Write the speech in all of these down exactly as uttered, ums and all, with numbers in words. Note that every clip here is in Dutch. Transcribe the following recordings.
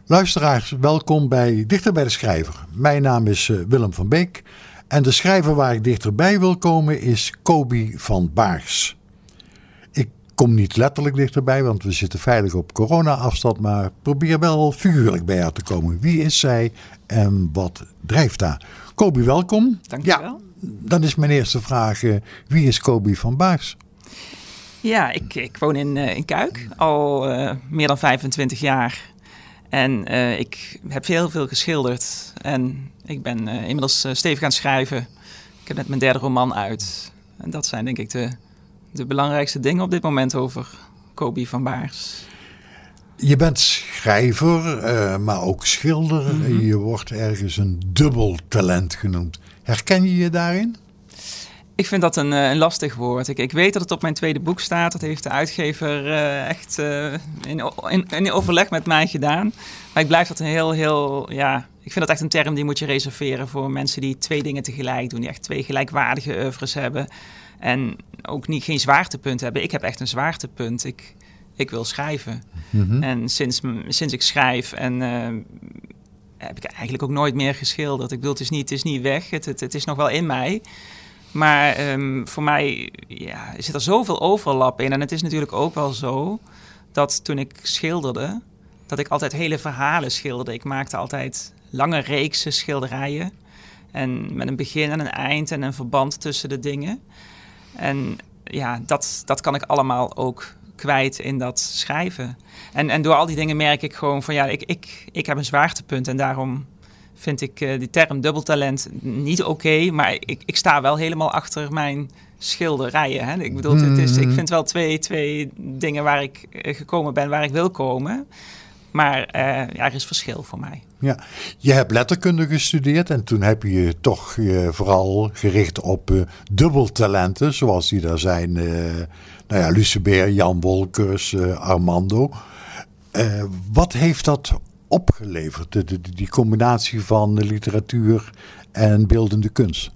Luisteraars, welkom bij Dichter bij de Schrijver. Mijn naam is uh, Willem van Beek en de schrijver waar ik dichterbij wil komen is Kobi van Baars. Ik kom niet letterlijk dichterbij, want we zitten veilig op corona-afstand, maar probeer wel figuurlijk bij haar te komen. Wie is zij en wat drijft haar? Kobi, welkom. Dank je wel. Ja, dan is mijn eerste vraag, uh, wie is Kobi van Baars? Ja, ik, ik woon in, uh, in Kuik al uh, meer dan vijfentwintig jaar. En uh, ik heb heel veel geschilderd. En ik ben uh, inmiddels uh, stevig aan het schrijven. Ik heb net mijn derde roman uit. En dat zijn denk ik de, de belangrijkste dingen op dit moment over Kobi van Baars. Je bent schrijver, uh, maar ook schilder. Mm-hmm. Je wordt ergens een dubbel talent genoemd. Herken je je daarin? Ik vind dat een, een lastig woord. Ik, ik weet dat het op mijn tweede boek staat. Dat heeft de uitgever uh, echt uh, in, in, in overleg met mij gedaan. Maar ik blijf dat een heel, heel... ja, ik vind dat echt een term die moet je reserveren voor mensen die twee dingen tegelijk doen. Die echt twee gelijkwaardige oeuvres hebben. En ook niet, geen zwaartepunt hebben. Ik heb echt een zwaartepunt. Ik, ik wil schrijven. Mm-hmm. En sinds, sinds ik schrijf en... Uh, heb ik eigenlijk ook nooit meer geschilderd. Ik bedoel, het is niet, het is niet weg. Het, het, het is nog wel in mij. Maar um, voor mij ja, zit er zoveel overlap in. En het is natuurlijk ook wel zo dat toen ik schilderde, dat ik altijd hele verhalen schilderde. Ik maakte altijd lange reeksen schilderijen. En met een begin en een eind en een verband tussen de dingen. En ja, dat, dat kan ik allemaal ook kwijt in dat schrijven. En, en door al die dingen merk ik gewoon van ja, ik, ik, ik heb een zwaartepunt en daarom vind ik uh, die term dubbeltalent niet oké, okay, maar ik, ik sta wel helemaal achter mijn schilderijen. Hè? Ik bedoel, het is, ik vind wel twee, twee dingen waar ik uh, gekomen ben, waar ik wil komen. Maar uh, ja, er is verschil voor mij. Ja, je hebt letterkunde gestudeerd en toen heb je je toch uh, vooral gericht op uh, dubbeltalenten, zoals die daar zijn. Uh, nou ja, Lucebert, Jan Wolkers, uh, Armando. Uh, wat heeft dat opgeleverd, de, de, die combinatie van de literatuur en beeldende kunst?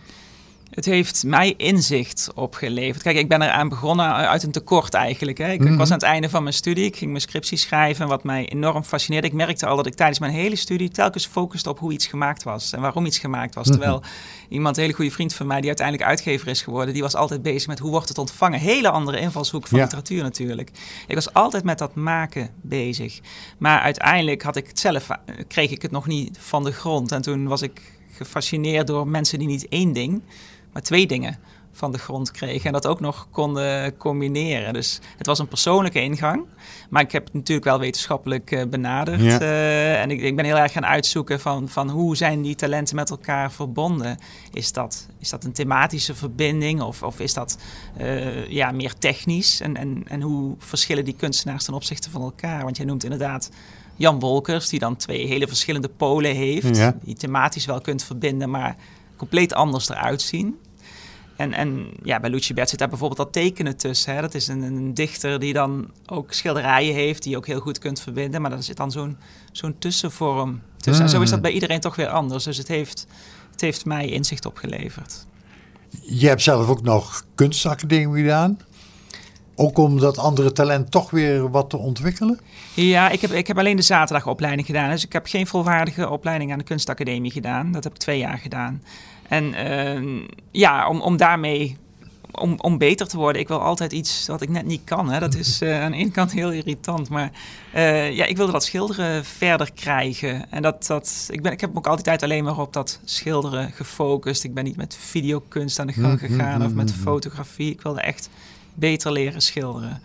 Het heeft mij inzicht opgeleverd. Kijk, ik ben eraan begonnen uit een tekort eigenlijk. Hè. Ik, mm-hmm. ik was aan het einde van mijn studie. Ik ging mijn scriptie schrijven, wat mij enorm fascineerde. Ik merkte al dat ik tijdens mijn hele studie telkens focuste op hoe iets gemaakt was. En waarom iets gemaakt was. Mm-hmm. Terwijl iemand, een hele goede vriend van mij, die uiteindelijk uitgever is geworden, die was altijd bezig met hoe wordt het ontvangen. Hele andere invalshoek van ja. literatuur natuurlijk. Ik was altijd met dat maken bezig. Maar uiteindelijk had ik het zelf, kreeg ik het nog niet van de grond. En toen was ik gefascineerd door mensen die niet één ding, maar twee dingen van de grond kregen en dat ook nog konden combineren. Dus het was een persoonlijke ingang, maar ik heb het natuurlijk wel wetenschappelijk uh, benaderd. Ja. Uh, en ik, ik ben heel erg gaan uitzoeken van, van hoe zijn die talenten met elkaar verbonden. Is dat, is dat een thematische verbinding of, of is dat uh, ja, meer technisch? En, en, en hoe verschillen die kunstenaars ten opzichte van elkaar? Want jij noemt inderdaad Jan Wolkers, die dan twee hele verschillende polen heeft. Ja. Die thematisch wel kunt verbinden, maar compleet anders eruit zien. En, en ja, bij Lucebert zit daar bijvoorbeeld dat tekenen tussen. Hè. Dat is een, een dichter die dan ook schilderijen heeft, die je ook heel goed kunt verbinden. Maar daar zit dan zo'n, zo'n tussenvorm tussen. Mm. En zo is dat bij iedereen toch weer anders. Dus het heeft, het heeft mij inzicht opgeleverd. Je hebt zelf ook nog kunstacademie gedaan. Ook om dat andere talent toch weer wat te ontwikkelen? Ja, ik heb, ik heb alleen de zaterdagopleiding gedaan. Dus ik heb geen volwaardige opleiding aan de kunstacademie gedaan. Dat heb ik twee jaar gedaan. En uh, ja, om, om daarmee, om, om beter te worden. Ik wil altijd iets wat ik net niet kan. Hè. Dat is uh, aan de ene kant heel irritant. Maar uh, ja, ik wilde dat schilderen verder krijgen. En dat, dat, ik, ben, ik heb me ook altijd alleen maar op dat schilderen gefocust. Ik ben niet met videokunst aan de gang gegaan of met fotografie. Ik wilde echt beter leren schilderen.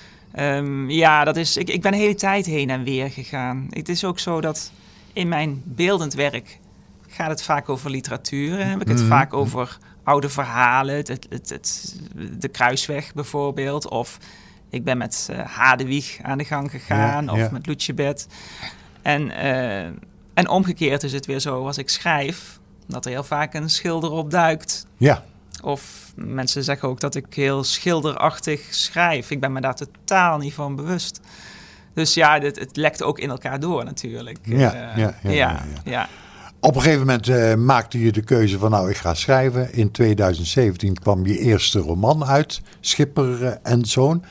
Um, ja, dat is, ik, ik ben de hele tijd heen en weer gegaan. Het is ook zo dat in mijn beeldend werk gaat het vaak over literatuur. Hè? Heb ik het mm. vaak over oude verhalen. Het, het, het, het, de Kruisweg bijvoorbeeld. Of ik ben met uh, Hadewig aan de gang gegaan. Ja, of ja. met Lucebert. En, uh, en omgekeerd is het weer zo als ik schrijf, dat er heel vaak een schilder opduikt. Ja. Of mensen zeggen ook dat ik heel schilderachtig schrijf. Ik ben me daar totaal niet van bewust. Dus ja, het, het lekt ook in elkaar door natuurlijk. Ja, uh, ja, ja, ja, ja. ja. Op een gegeven moment uh, maakte je de keuze van nou, ik ga schrijven. In tweeduizend zeventien kwam je eerste roman uit, Schipper uh, en Zoon.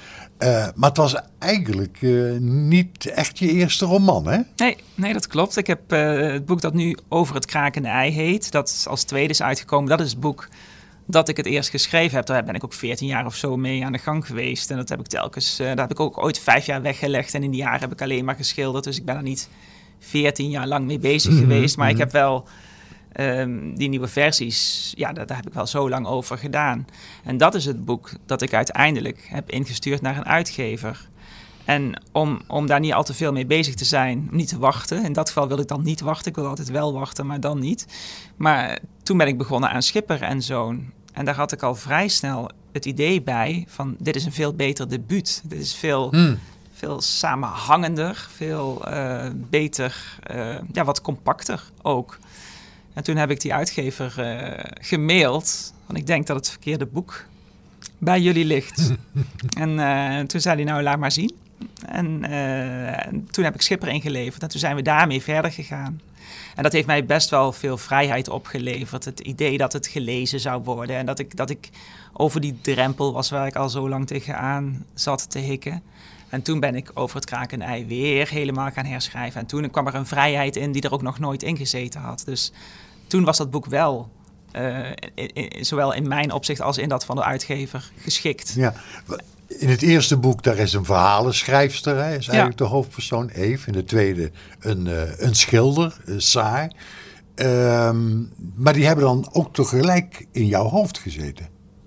Uh, maar het was eigenlijk uh, niet echt je eerste roman, hè? Nee, nee dat klopt. Ik heb uh, het boek dat nu Over het krakende ei heet. Dat als tweede is uitgekomen. Dat is het boek dat ik het eerst geschreven heb. Daar ben ik ook veertien jaar of zo mee aan de gang geweest. En dat heb ik telkens, uh, daar heb ik ook ooit vijf jaar weggelegd. En in die jaren heb ik alleen maar geschilderd. Dus ik ben er niet veertien jaar lang mee bezig mm-hmm, geweest. Maar mm-hmm. ik heb wel um, die nieuwe versies, ja, daar, daar heb ik wel zo lang over gedaan. En dat is het boek dat ik uiteindelijk heb ingestuurd naar een uitgever. En om, om daar niet al te veel mee bezig te zijn, niet te wachten. In dat geval wil ik dan niet wachten. Ik wil altijd wel wachten, maar dan niet. Maar toen ben ik begonnen aan Schipper en Zoon. En daar had ik al vrij snel het idee bij van dit is een veel beter debuut. Dit is veel, mm. veel samenhangender, veel uh, beter, uh, ja, wat compacter ook. En toen heb ik die uitgever uh, gemaild. Want ik denk dat het verkeerde boek bij jullie ligt. en uh, toen zei hij, nou, laat maar zien. En, uh, en toen heb ik Schipper ingeleverd. En toen zijn we daarmee verder gegaan. En dat heeft mij best wel veel vrijheid opgeleverd. Het idee dat het gelezen zou worden. En dat ik, dat ik over die drempel was waar ik al zo lang tegenaan zat te hikken. En toen ben ik Over het krakende ei weer helemaal gaan herschrijven. En toen kwam er een vrijheid in die er ook nog nooit in gezeten had. Dus toen was dat boek wel, uh, in, in, zowel in mijn opzicht als in dat van de uitgever, geschikt. Ja. In het eerste boek, daar is een verhalenschrijfster, hè, is eigenlijk ja. de hoofdpersoon, Eve. In de tweede een, uh, een schilder, uh, Saar. Um, maar die hebben dan ook tegelijk in jouw hoofd gezeten.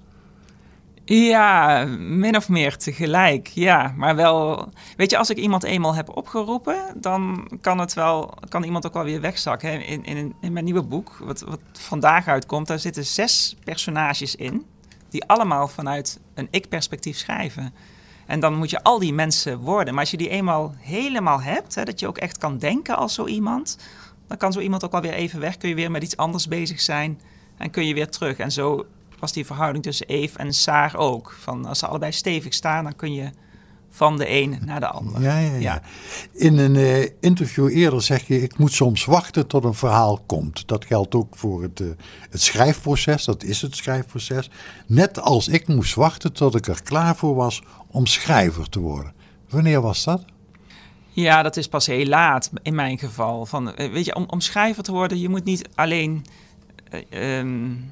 Ja, min of meer tegelijk, ja. Maar wel, weet je, als ik iemand eenmaal heb opgeroepen, dan kan het wel, kan iemand ook wel weer wegzakken. Hè. In, in, in mijn nieuwe boek, wat, wat vandaag uitkomt, daar zitten zes personages in, die allemaal vanuit een ik-perspectief schrijven. En dan moet je al die mensen worden. Maar als je die eenmaal helemaal hebt, hè, dat je ook echt kan denken als zo iemand, dan kan zo iemand ook alweer even weg, kun je weer met iets anders bezig zijn en kun je weer terug. En zo was die verhouding tussen Eve en Saar ook. Van als ze allebei stevig staan, dan kun je van de een naar de ander. Ja, ja, ja. ja. In een uh, interview eerder zeg je, ik moet soms wachten tot een verhaal komt. Dat geldt ook voor het, uh, het schrijfproces, dat is het schrijfproces. Net als ik moest wachten tot ik er klaar voor was om schrijver te worden. Wanneer was dat? Ja, dat is pas heel laat in mijn geval. Van, weet je, om, om schrijver te worden, je moet niet alleen Uh, um,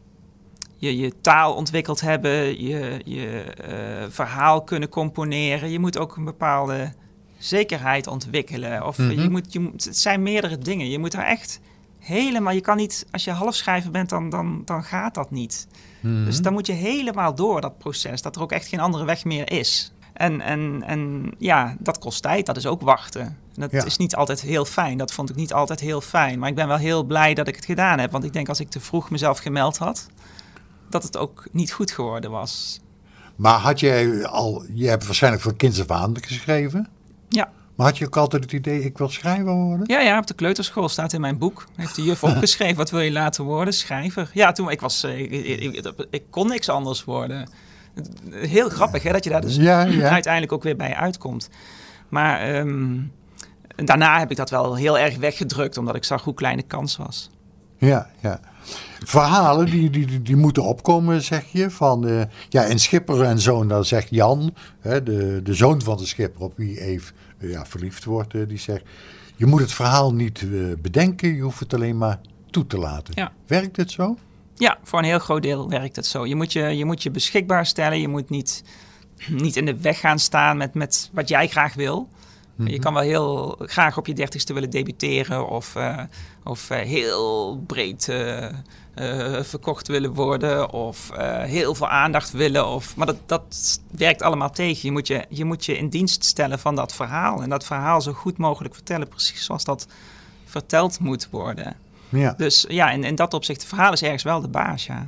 Je, je taal ontwikkeld hebben, je, je uh, verhaal kunnen componeren. Je moet ook een bepaalde zekerheid ontwikkelen. Of mm-hmm. je moet, je moet, het zijn meerdere dingen. Je moet daar echt helemaal, je kan niet, als je halfschrijver bent, dan, dan, dan gaat dat niet. Mm-hmm. Dus dan moet je helemaal door dat proces, dat er ook echt geen andere weg meer is. En, en, en ja, dat kost tijd, dat is ook wachten. En dat ja. is niet altijd heel fijn, dat vond ik niet altijd heel fijn. Maar ik ben wel heel blij dat ik het gedaan heb. Want ik denk als ik te vroeg mezelf gemeld had, dat het ook niet goed geworden was. Maar had jij al, je hebt waarschijnlijk voor kinds af aan geschreven? Ja. Maar had je ook altijd het idee, ik wil schrijver worden? Ja, ja, op de kleuterschool staat in mijn boek. Heeft de juf opgeschreven, wat wil je laten worden? Schrijver. Ja, toen ik was, ik, ik, ik, ik kon niks anders worden. Heel grappig, hè, dat je daar dus ja, ja. uiteindelijk ook weer bij uitkomt. Maar um, daarna heb ik dat wel heel erg weggedrukt, omdat ik zag hoe klein de kans was. Ja, ja. Verhalen die, die, die moeten opkomen, zeg je. Van, uh, ja, in Schipper en Zoon, dan zegt Jan, hè, de, de zoon van de schipper op wie Eve uh, ja, verliefd wordt, uh, die zegt, je moet het verhaal niet uh, bedenken, je hoeft het alleen maar toe te laten. Ja. Werkt het zo? Ja, voor een heel groot deel werkt het zo. Je moet je, je, moet je beschikbaar stellen, je moet niet, niet in de weg gaan staan met, met wat jij graag wil. Mm-hmm. Je kan wel heel graag op je dertigste willen debuteren of, uh, of uh, heel breed uh, uh, verkocht willen worden of uh, heel veel aandacht willen. Of, maar dat, dat werkt allemaal tegen. Je moet je, je moet je in dienst stellen van dat verhaal en dat verhaal zo goed mogelijk vertellen, precies zoals dat verteld moet worden. Ja. Dus ja, in, in dat opzicht, het verhaal is ergens wel de baas, ja.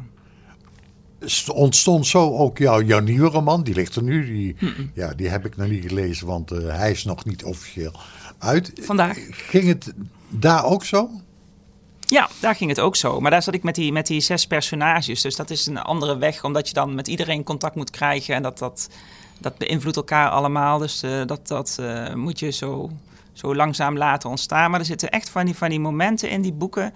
Ontstond zo ook jouw, jouw nieuwe roman, die ligt er nu, die, ja, die heb ik nog niet gelezen, want uh, hij is nog niet officieel uit. Vandaag. Ging het daar ook zo? Ja, daar ging het ook zo. Maar daar zat ik met die, met die zes personages, dus dat is een andere weg, omdat je dan met iedereen contact moet krijgen en dat, dat, dat beïnvloedt elkaar allemaal. Dus uh, dat, dat uh, moet je zo, zo langzaam laten ontstaan. Maar er zitten echt van die, van die momenten in die boeken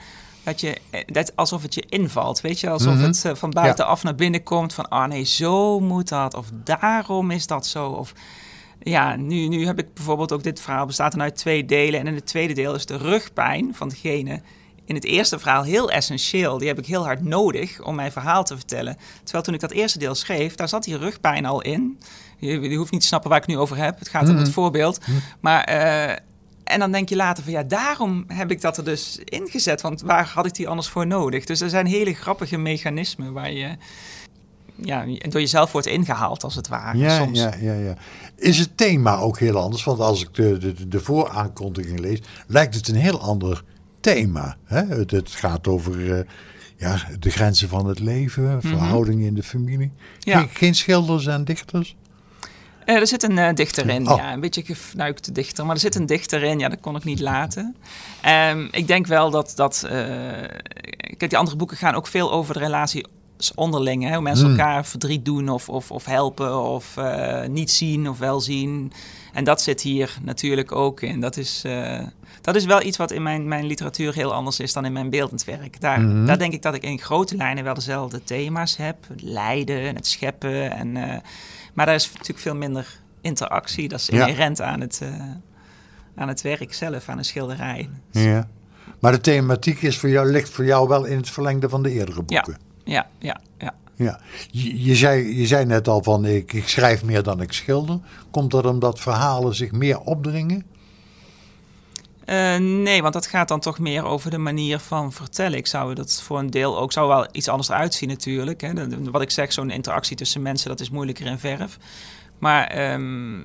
dat je, dat, alsof het je invalt, weet je, alsof Mm-hmm. het uh, van buitenaf ja. naar binnen komt van, oh nee, zo moet dat, of daarom is dat zo, of ja, nu, nu heb ik bijvoorbeeld ook dit verhaal bestaat dan uit twee delen en in het tweede deel is de rugpijn van degene in het eerste verhaal heel essentieel. Die heb ik heel hard nodig om mijn verhaal te vertellen. Terwijl toen ik dat eerste deel schreef, daar zat die rugpijn al in. Je, je hoeft niet te snappen waar ik het nu over heb. Het gaat mm-hmm. om het voorbeeld. Mm-hmm. Maar, uh, en dan denk je later van ja, daarom heb ik dat er dus ingezet. Want waar had ik die anders voor nodig? Dus er zijn hele grappige mechanismen waar je ja, door jezelf wordt ingehaald als het ware. Ja, soms. ja, ja, ja. Is het thema ook heel anders? Want als ik de, de, de vooraankondiging lees, lijkt het een heel ander thema. Hè? Het, het gaat over uh, ja, de grenzen van het leven, verhoudingen mm-hmm. in de familie. Ja. Geen, geen schilders en dichters? Uh, er zit een uh, dichter in, oh. ja, een beetje gefnuikte dichter, maar er zit een dichter in, ja, dat kon ik niet laten. Um, ik denk wel dat, dat uh, kijk, die andere boeken gaan ook veel over de relatie onderling, hè? Hoe mensen mm. elkaar verdriet doen of, of, of helpen of uh, niet zien of wel zien. En dat zit hier natuurlijk ook in. Dat is, uh, dat is wel iets wat in mijn, mijn literatuur heel anders is dan in mijn beeldend werk. Daar, mm-hmm. daar denk ik dat ik in grote lijnen wel dezelfde thema's heb. Het lijden en het scheppen. En, uh, maar daar is natuurlijk veel minder interactie. Dat is inherent ja. aan, het, uh, aan het werk zelf, aan een schilderij. Dus, ja. Maar de thematiek is voor jou, ligt voor jou wel in het verlengde van de eerdere boeken. Ja, ja, ja. ja. Ja, je, je, zei, je zei net al van ik, ik schrijf meer dan ik schilder. Komt dat omdat verhalen zich meer opdringen? Uh, nee, want dat gaat dan toch meer over de manier van vertellen. Ik zou dat voor een deel ook zou wel iets anders uitzien natuurlijk. Hè. De, de, wat ik zeg, zo'n interactie tussen mensen, dat is moeilijker in verf. Maar um,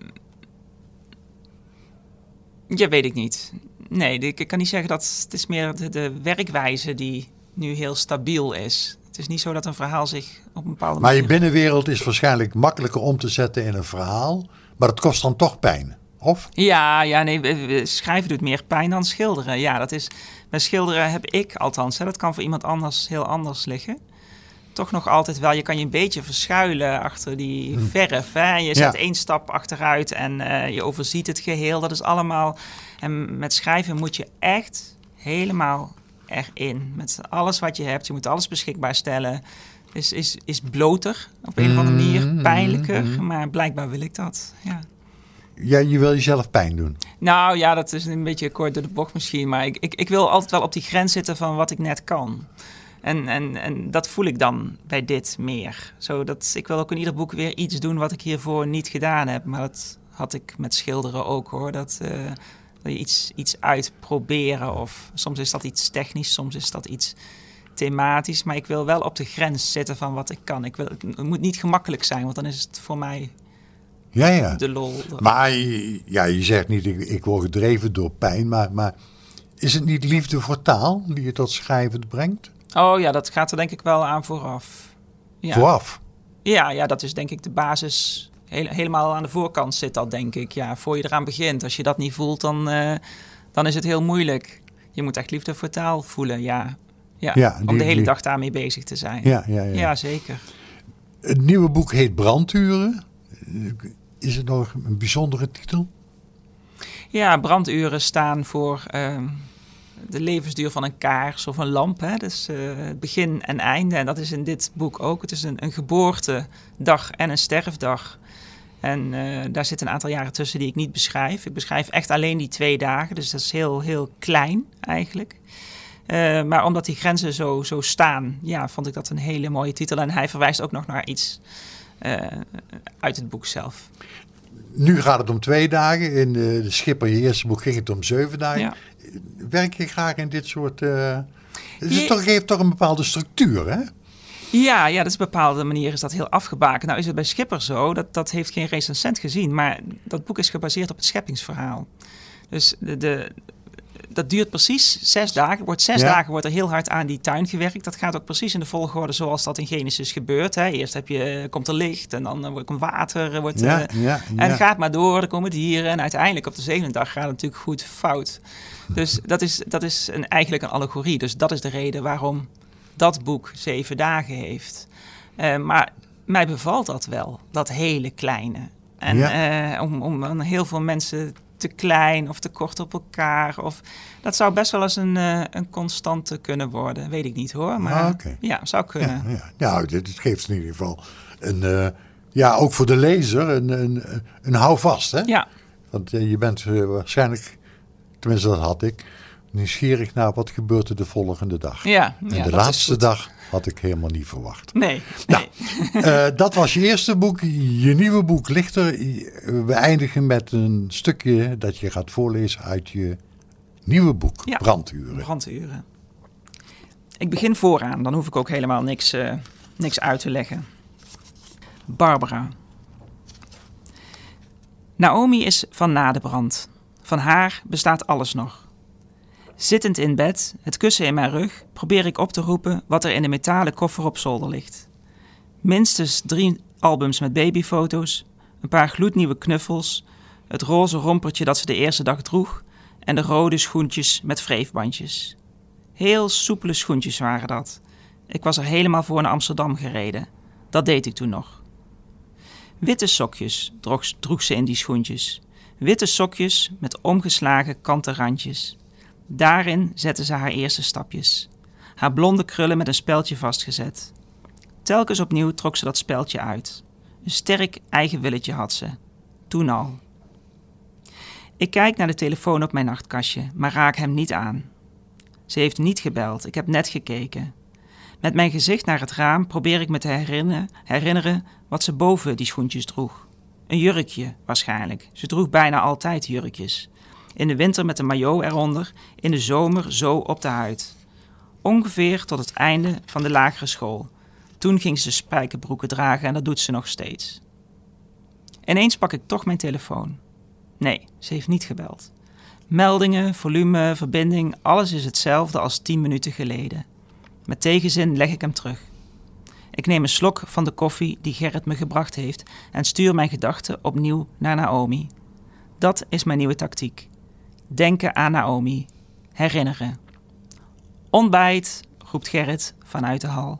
ja, weet ik niet. Nee, ik kan niet zeggen dat het is meer de, de werkwijze die nu heel stabiel is. Het is niet zo dat een verhaal zich op een bepaalde maar manier... Maar je binnenwereld is waarschijnlijk makkelijker om te zetten in een verhaal. Maar het kost dan toch pijn, of? Ja, ja nee, schrijven doet meer pijn dan schilderen. Ja, dat is... Bij schilderen heb ik althans, hè, dat kan voor iemand anders heel anders liggen. Toch nog altijd wel, je kan je een beetje verschuilen achter die hm. verf. Hè? Je zet ja. één stap achteruit en uh, je overziet het geheel. Dat is allemaal... En met schrijven moet je echt helemaal... erin. Met alles wat je hebt. Je moet alles beschikbaar stellen. Is, is, is bloter. Op een of andere manier. Pijnlijker. Mm-hmm. Maar blijkbaar wil ik dat. Ja. Ja, je wil jezelf pijn doen. Nou ja, dat is een beetje kort door de bocht misschien. Maar ik, ik, ik wil altijd wel op die grens zitten van wat ik net kan. En, en, en dat voel ik dan bij dit meer. Zodat ik wil ook in ieder boek weer iets doen wat ik hiervoor niet gedaan heb. Maar dat had ik met schilderen ook hoor. Dat... Uh, je iets, iets uitproberen of soms is dat iets technisch, soms is dat iets thematisch. Maar ik wil wel op de grens zitten van wat ik kan. Ik wil, het moet niet gemakkelijk zijn, want dan is het voor mij ja, ja. de lol. Maar ja, je zegt niet, ik, ik word gedreven door pijn. Maar, maar is het niet liefde voor taal die je tot schrijven brengt? Oh ja, dat gaat er denk ik wel aan vooraf. Ja. Vooraf? Ja, ja, dat is denk ik de basis... Heel, helemaal aan de voorkant zit dat, denk ik. Ja, voor je eraan begint. Als je dat niet voelt, dan, uh, dan is het heel moeilijk. Je moet echt liefde voor taal voelen, ja. ja, ja die, om de hele die... dag daarmee bezig te zijn. Ja, ja, ja. ja, zeker. Het nieuwe boek heet Branduren. Is het nog een bijzondere titel? Ja, branduren staan voor uh, de levensduur van een kaars of een lamp. Hè? Dus uh, begin en einde. En dat is in dit boek ook. Het is een, een geboortedag en een sterfdag. En uh, daar zitten een aantal jaren tussen die ik niet beschrijf. Ik beschrijf echt alleen die twee dagen. Dus dat is heel, heel klein eigenlijk. Uh, maar omdat die grenzen zo, zo staan, ja, vond ik dat een hele mooie titel. En hij verwijst ook nog naar iets uh, uit het boek zelf. Nu gaat het om twee dagen. In de, de Schipper, je eerste boek, ging het om zeven dagen. Ja. Werk je graag in dit soort... Uh, het is je... toch, geeft toch een bepaalde structuur, hè? Ja, ja, dat is op een bepaalde manier is dat heel afgebakend. Nou is het bij Schipper zo, dat, dat heeft geen recensent gezien. Maar dat boek is gebaseerd op het scheppingsverhaal. Dus de, de, dat duurt precies zes dagen. Wordt zes ja. dagen wordt er heel hard aan die tuin gewerkt. Dat gaat ook precies in de volgorde zoals dat in Genesis gebeurt. Hè. Eerst heb je, komt er licht en dan wordt er water. Wordt, ja, uh, ja, en ja. gaat maar door, er komen dieren. En uiteindelijk op de zevende dag gaat het natuurlijk goed fout. Dus dat is, dat is een, eigenlijk een allegorie. Dus dat is de reden waarom dat boek zeven dagen heeft. Uh, maar mij bevalt dat wel, dat hele kleine. En ja. uh, om, om aan heel veel mensen te klein of te kort op elkaar. Of, dat zou best wel eens een, uh, een constante kunnen worden. Weet ik niet hoor, maar ah, okay. ja, zou kunnen. Ja, ja. Nou, dit geeft in ieder geval een, uh, ja, ook voor de lezer een, een, een houvast. Hè? Ja. Want uh, je bent uh, waarschijnlijk, tenminste dat had ik, nieuwsgierig naar wat gebeurt er de volgende dag. Ja, en ja, de laatste dag had ik helemaal niet verwacht. Nee. Nou, uh, dat was je eerste boek. Je nieuwe boek ligt er. We eindigen met een stukje dat je gaat voorlezen uit je nieuwe boek. Ja, Branduren. Branduren. Ik begin vooraan. Dan hoef ik ook helemaal niks, uh, niks uit te leggen. Barbara. Naomi is van na de brand. Van haar bestaat alles nog. Zittend in bed, het kussen in mijn rug, probeer ik op te roepen wat er in de metalen koffer op zolder ligt. Minstens drie albums met babyfoto's, een paar gloednieuwe knuffels, het roze rompertje dat ze de eerste dag droeg en de rode schoentjes met wreefbandjes. Heel soepele schoentjes waren dat. Ik was er helemaal voor naar Amsterdam gereden. Dat deed ik toen nog. Witte sokjes droeg, droeg ze in die schoentjes. Witte sokjes met omgeslagen kanten randjes. Daarin zette ze haar eerste stapjes. Haar blonde krullen met een speldje vastgezet. Telkens opnieuw trok ze dat speldje uit. Een sterk eigen willetje had ze. Toen al. Ik kijk naar de telefoon op mijn nachtkastje, maar raak hem niet aan. Ze heeft niet gebeld, ik heb net gekeken. Met mijn gezicht naar het raam probeer ik me te herinneren, herinneren wat ze boven die schoentjes droeg. Een jurkje, waarschijnlijk. Ze droeg bijna altijd jurkjes. In de winter met een maillot eronder, in de zomer zo op de huid. Ongeveer tot het einde van de lagere school. Toen ging ze spijkerbroeken dragen en dat doet ze nog steeds. Ineens pak ik toch mijn telefoon. Nee, ze heeft niet gebeld. Meldingen, volume, verbinding, alles is hetzelfde als tien minuten geleden. Met tegenzin leg ik hem terug. Ik neem een slok van de koffie die Gerrit me gebracht heeft en stuur mijn gedachten opnieuw naar Naomi. Dat is mijn nieuwe tactiek. Denken aan Naomi. Herinneren. Ontbijt, roept Gerrit vanuit de hal.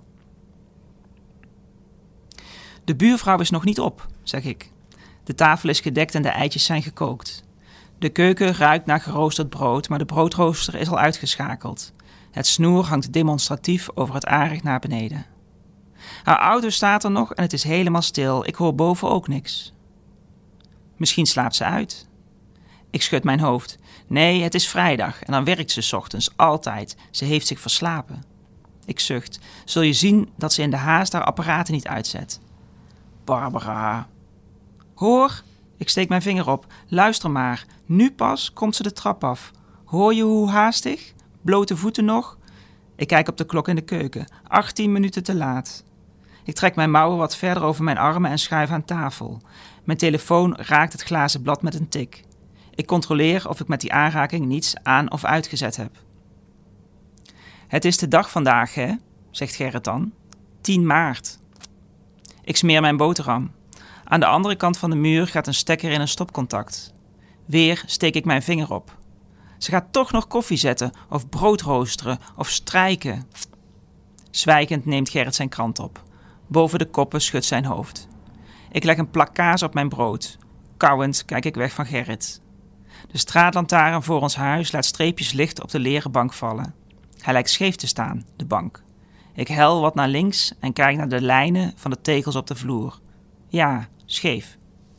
De buurvrouw is nog niet op, zeg ik. De tafel is gedekt en de eitjes zijn gekookt. De keuken ruikt naar geroosterd brood, maar de broodrooster is al uitgeschakeld. Het snoer hangt demonstratief over het aanrecht naar beneden. Haar auto staat er nog en het is helemaal stil. Ik hoor boven ook niks. Misschien slaapt ze uit. Ik schud mijn hoofd. Nee, het is vrijdag en dan werkt ze 's ochtends, altijd. Ze heeft zich verslapen. Ik zucht. Zul je zien dat ze in de haast haar apparaten niet uitzet. Barbara. Hoor, ik steek mijn vinger op. Luister maar, nu pas komt ze de trap af. Hoor je hoe haastig? Blote voeten nog? Ik kijk op de klok in de keuken. achttien minuten te laat. Ik trek mijn mouwen wat verder over mijn armen en schuif aan tafel. Mijn telefoon raakt het glazen blad met een tik. Ik controleer of ik met die aanraking niets aan of uitgezet heb. Het is de dag vandaag, hè? Zegt Gerrit dan. tien maart. Ik smeer mijn boterham. Aan de andere kant van de muur gaat een stekker in een stopcontact. Weer steek ik mijn vinger op. Ze gaat toch nog koffie zetten, of brood roosteren, of strijken. Zwijgend neemt Gerrit zijn krant op. Boven de koppen schudt zijn hoofd. Ik leg een plak kaas op mijn brood. Kauwend kijk ik weg van Gerrit. De straatlantaarn voor ons huis laat streepjes licht op de leren bank vallen. Hij lijkt scheef te staan, de bank. Ik hel wat naar links en kijk naar de lijnen van de tegels op de vloer. Ja, scheef.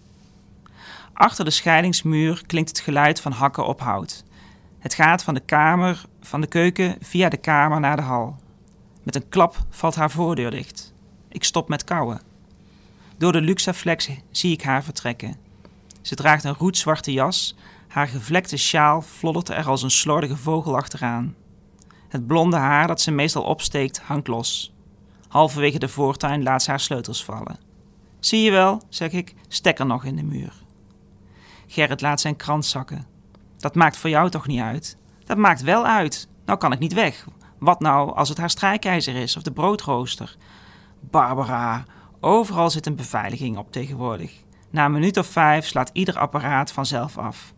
Achter de scheidingsmuur klinkt het geluid van hakken op hout. Het gaat van de kamer, van de keuken via de kamer naar de hal. Met een klap valt haar voordeur dicht. Ik stop met kauwen. Door de Luxaflex zie ik haar vertrekken. Ze draagt een roetzwarte jas. Haar gevlekte sjaal floddert er als een slordige vogel achteraan. Het blonde haar dat ze meestal opsteekt hangt los. Halverwege de voortuin laat ze haar sleutels vallen. Zie je wel, zeg ik, stekker nog in de muur. Gerrit laat zijn krant zakken. Dat maakt voor jou toch niet uit? Dat maakt wel uit. Nou kan ik niet weg. Wat nou als het haar strijkijzer is of de broodrooster? Barbara, overal zit een beveiliging op tegenwoordig. Na een minuut of vijf slaat ieder apparaat vanzelf af.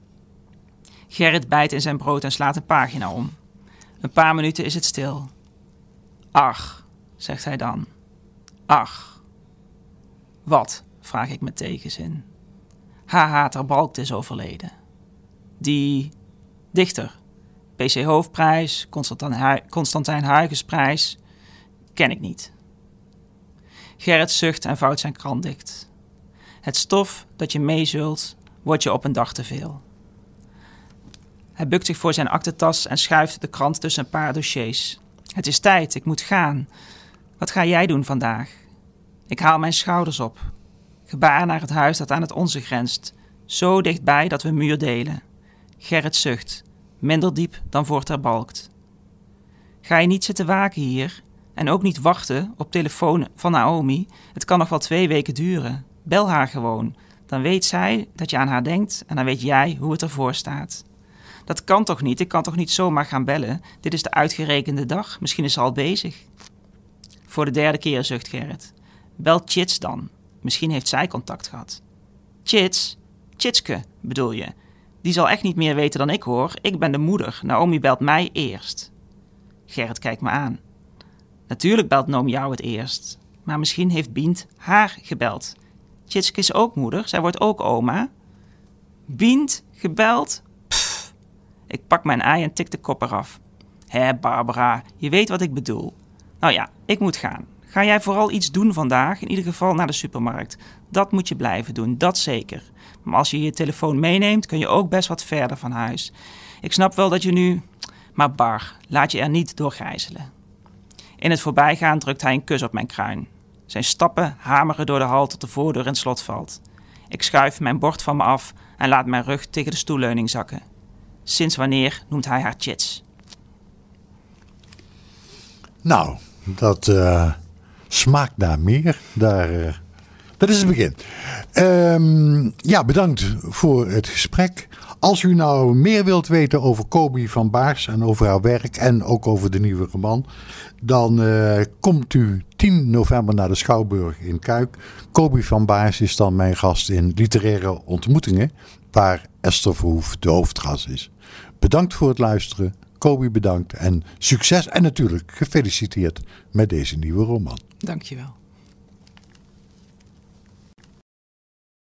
Gerrit bijt in zijn brood en slaat een pagina om. Een paar minuten is het stil. Ach, zegt hij dan. Ach. Wat? Vraag ik met tegenzin. Haar hater Balkt is overleden. die dichter, P C Hoofdprijs, Constantijn Huygensprijs, ken ik niet. Gerrit zucht en vouwt zijn krant dicht. Het stof dat je meezult, wordt je op een dag te veel. Hij bukt zich voor zijn aktentas en schuift de krant tussen een paar dossiers. Het is tijd, ik moet gaan. Wat ga jij doen vandaag? Ik haal mijn schouders op. Gebaar naar het huis dat aan het onze grenst. Zo dichtbij dat we een muur delen. Gerrit zucht, minder diep dan voor ter balkt. Ga je niet zitten waken hier? En ook niet wachten op telefoon van Naomi? Het kan nog wel twee weken duren. Bel haar gewoon. Dan weet zij dat je aan haar denkt en dan weet jij hoe het ervoor staat. Dat kan toch niet? Ik kan toch niet zomaar gaan bellen? Dit is de uitgerekende dag. Misschien is ze al bezig. Voor de derde keer zucht Gerrit. Bel Chits dan. Misschien heeft zij contact gehad. Chits? Chitske, bedoel je? Die zal echt niet meer weten dan ik hoor. Ik ben de moeder. Naomi belt mij eerst. Gerrit kijkt me aan. Natuurlijk belt Naomi jou het eerst. Maar misschien heeft Bient haar gebeld. Chitske is ook moeder. Zij wordt ook oma. Bient gebeld? Pff. Ik pak mijn ei en tik de kop eraf. Hé, Barbara, je weet wat ik bedoel. Nou ja, ik moet gaan. Ga jij vooral iets doen vandaag, in ieder geval naar de supermarkt. Dat moet je blijven doen, dat zeker. Maar als je je telefoon meeneemt, kun je ook best wat verder van huis. Ik snap wel dat je nu... Maar Bar, laat je er niet door gijzelen. In het voorbijgaan drukt hij een kus op mijn kruin. Zijn stappen hameren door de hal tot de voordeur in het slot valt. Ik schuif mijn bord van me af en laat mijn rug tegen de stoelleuning zakken. Sinds wanneer noemt hij haar Chits? Nou, dat uh, smaakt naar meer. Daar, uh, dat is het begin. Um, ja, bedankt voor het gesprek. Als u nou meer wilt weten over Kobi van Baars en over haar werk en ook over de nieuwe roman, dan uh, komt u tien november naar de Schouwburg in Kuik. Kobi van Baars is dan mijn gast in Literaire Ontmoetingen, waar Esther Verhoef de hoofdgast is. Bedankt voor het luisteren. Kobi bedankt en succes en natuurlijk gefeliciteerd met deze nieuwe roman. Dankjewel.